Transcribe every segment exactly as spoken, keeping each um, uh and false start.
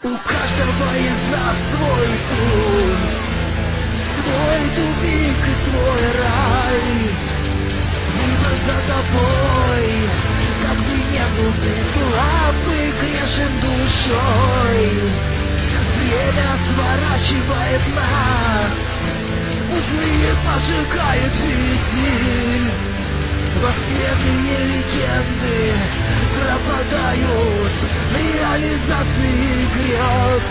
У каждого из нас свой путь, свой тупик и свой рай. Выбор за тобой, как бы не был ты слабый, грешен душой. Время сворачивает нас, узлы пожигают фитиль. Восхитные легенды пропадают в реализации грез.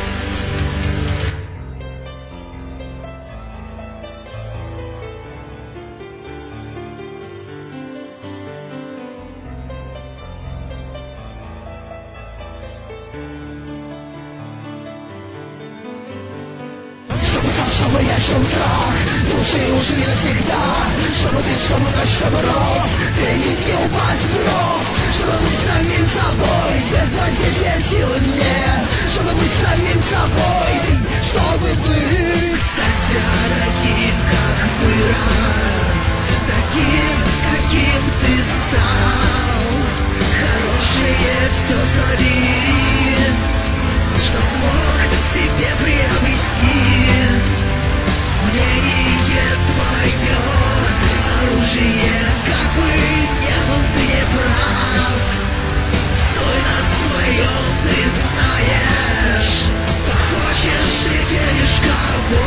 Чтобы я шел страх, души ушли навсегда. Чтобы ты, чтобы ночь, чтобы ров, ты не упасть в ров. Чтобы быть самим собой, без воздействия силы мне. Чтобы быть самим собой, чтобы быть таким, как был, таким, каким ты стал. Хорошее все творит, что смог в себе приобрести. Мнение твое, оружие, как бы не был ты не прав. Стой на своем, ты знаешь, что хочешь и веришь кого.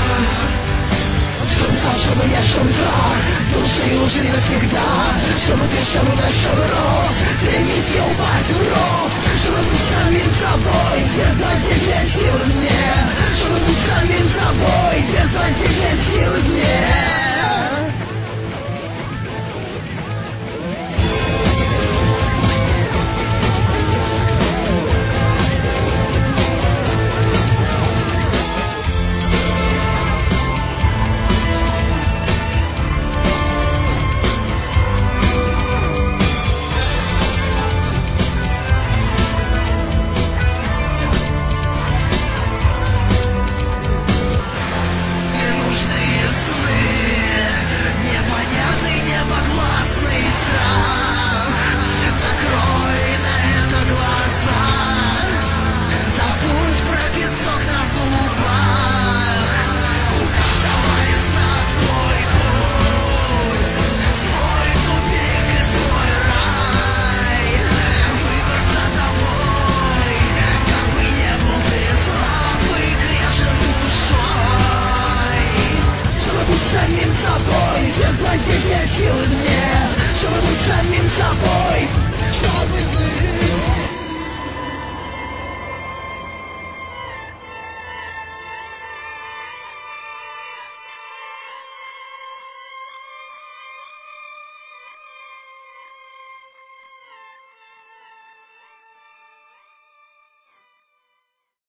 Чтобы, чтобы я шел так, души ушли навсегда. Чтобы ты, чтобы наш ров, ты не упасть в ров. Чтобы быть самим собой,